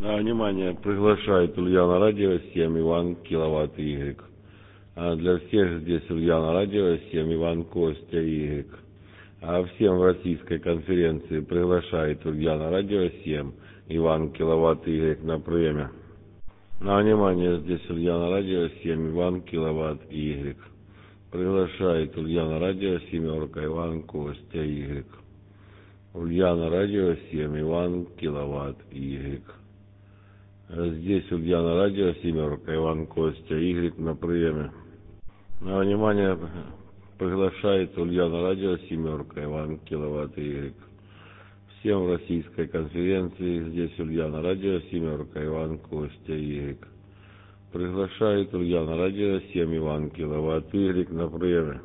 Внимание, приглашает Ульяна Радио 7, Иван Киловатт Y. Для всех здесь Ульяна Радио 7, Иван Костя Y. Всем в российской конференции приглашает Ульяна Радио 7, Иван Киловатт Y на приеме. Внимание, здесь Ульяна Радио 7, Иван Киловатт Y. Приглашает Ульяна Радио 7, Иван Костя Y. Ульяна Радио 7, Иван Киловатт Y. Здесь Ульяна Радио 7, Иван Костя Y на приеме. Внимание, приглашает Ульяна Радио 7, Иван Киловатт Y. Всем в российской конференции здесь Ульяна Радио 7, Иван Костя Y. Приглашает Ульяна Радио 7, Иван Киловатт Y на приеме.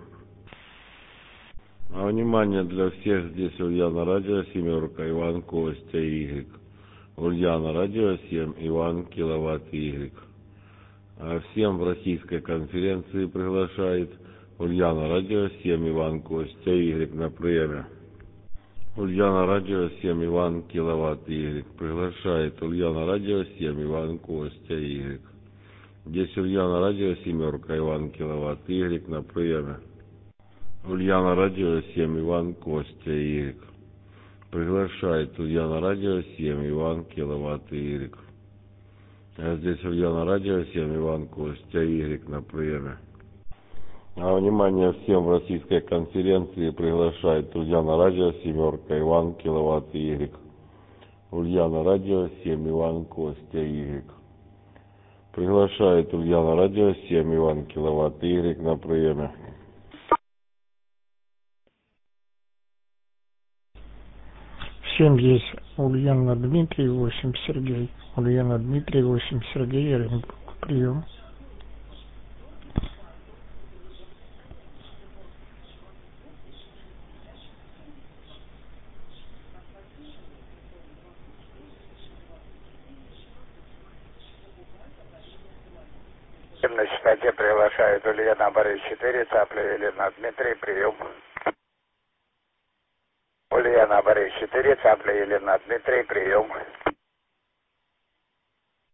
Внимание, для всех здесь Ульяна Радио 7, Иван Костя Y. Ульяна Радио 7, Иван Киловатт Y. Всем в российской конференции приглашает Ульяна Радио 7, Иван Костя Y на приеме. Ульяна Радио 7, Иван Киловатт Y. Приглашает Ульяна Радио 7, Иван Костя Y. Здесь Ульяна Радио 7, Иван Киловатт Y на приеме. Ульяна Радио 7, Иван Костя Y. Приглашает Ульяна Радио 7, Иван Киловатт Y. Здесь Ульяна Радио 7, Иван Костя Y на приеме. Внимание, всем в российской конференции приглашает Ульяна Радио 7, Иван Киловатт Y. Ульяна Радио 7, Иван Костя Y. Приглашает Ульяна Радио 7, Иван Киловатт Y на приеме. 7 есть Ульяна Дмитрий, 8 Сергей. Ульяна Дмитрий, 8 Сергей, Оренбург. Прием. На частоте приглашает Ульяна Борис 4, Цапля Елена Дмитрий, прием. Ульяна Борис 4, Цапля Елена Дмитрий, прием.